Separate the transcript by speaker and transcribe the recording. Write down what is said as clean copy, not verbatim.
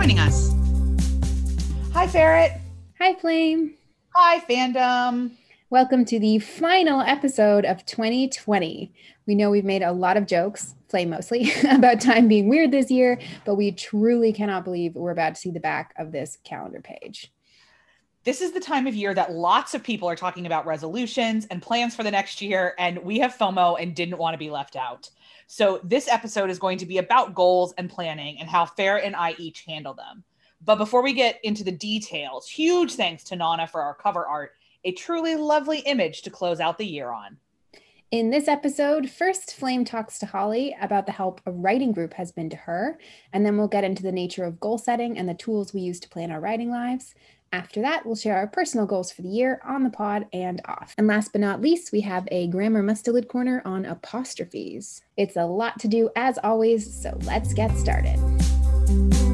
Speaker 1: joining us. Hi, Ferret.
Speaker 2: Hi, Flame.
Speaker 1: Hi, fandom.
Speaker 2: Welcome to the final episode of 2020. We know we've made a lot of jokes, Flame mostly, about time being weird this year, but we truly cannot believe we're about to see the back of this calendar page.
Speaker 1: This is the time of year that lots of people are talking about resolutions and plans for the next year, and we have FOMO and didn't want to be left out. So this episode is going to be about goals and planning and how Ferret and I each handle them. But before we get into the details, huge thanks to Nana for our cover art, a truly lovely image to close out the year on.
Speaker 2: In this episode, first Flame talks to Holly about the help a writing group has been to her, and then we'll get into the nature of goal setting and the tools we use to plan our writing lives. After that, we'll share our personal goals for the year on the pod and off. And last but not least, we have a Grammar Mustard corner on apostrophes. It's a lot to do as always, so let's get started.